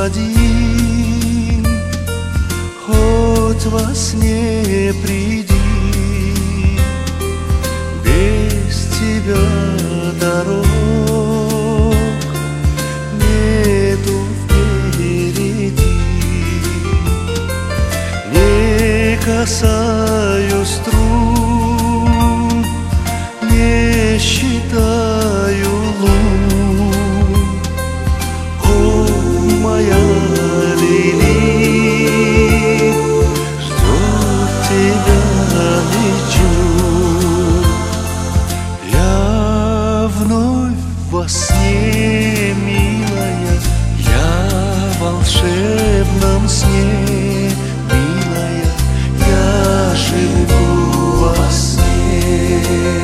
один, хоть во сне приди, без тебя дорог нету впереди. Не касаюсь струн, не считаю лун. О, моя Лили, ждет тебя лечу. Я вновь во сне, милая, я в волшебном сне, милая, я живу во сне.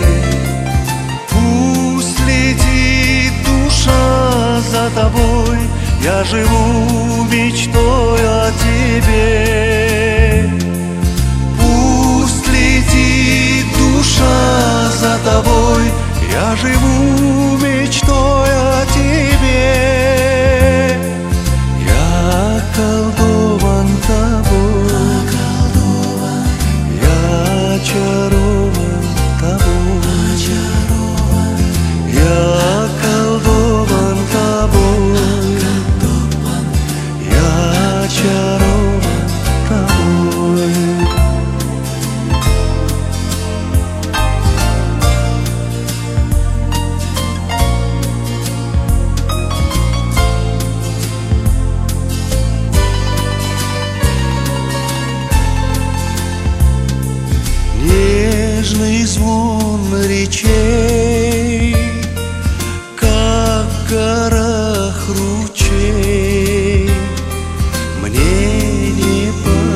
Пусть летит душа за тобой, я живу мечтой о тебе. Пусть летит душа за тобой, я живу мечтой о тебе. Я околдован тобой, я очарован тобой, я околдован тобой, я очарован тобой. Нежный звон речей, как в горах ручей, мне не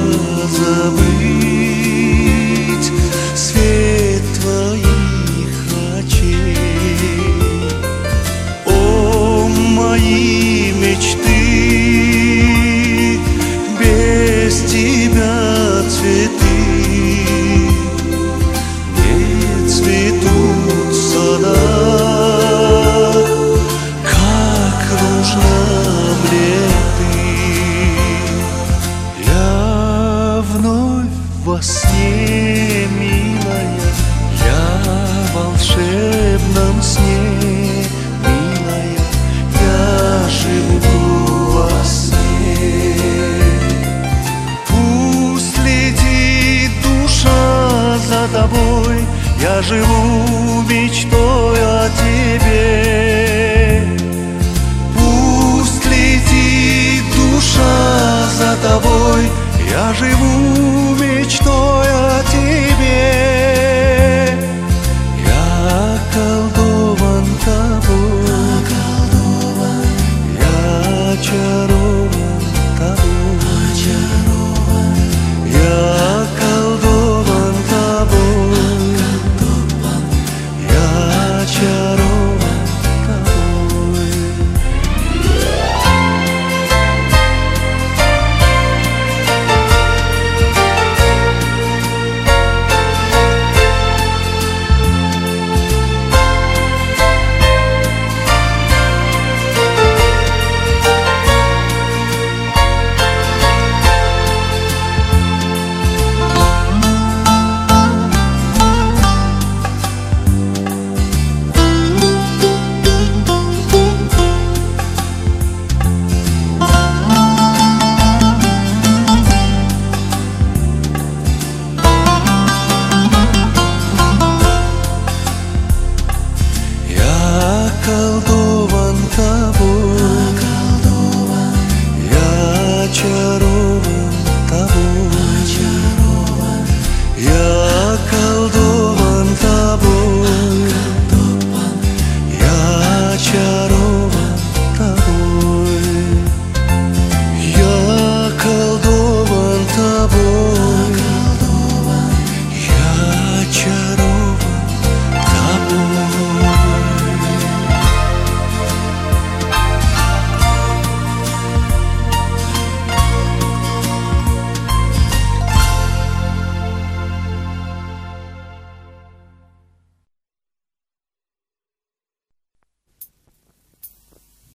позабыть свет твоих очей. О, мои мечты, без тебя цветы цветут в садах, как нужна мне ты. Я вновь во сне, милая, я в волшебном сне, милая, я живу во сне. Пусть летит душа за тобой, я живу мечтой о тебе. Пусть летит душа за тобой, я живу мечтой о тебе. Я околдован тобой, я очарован тобой, я околдован тобой, я очарован тобой. Околдован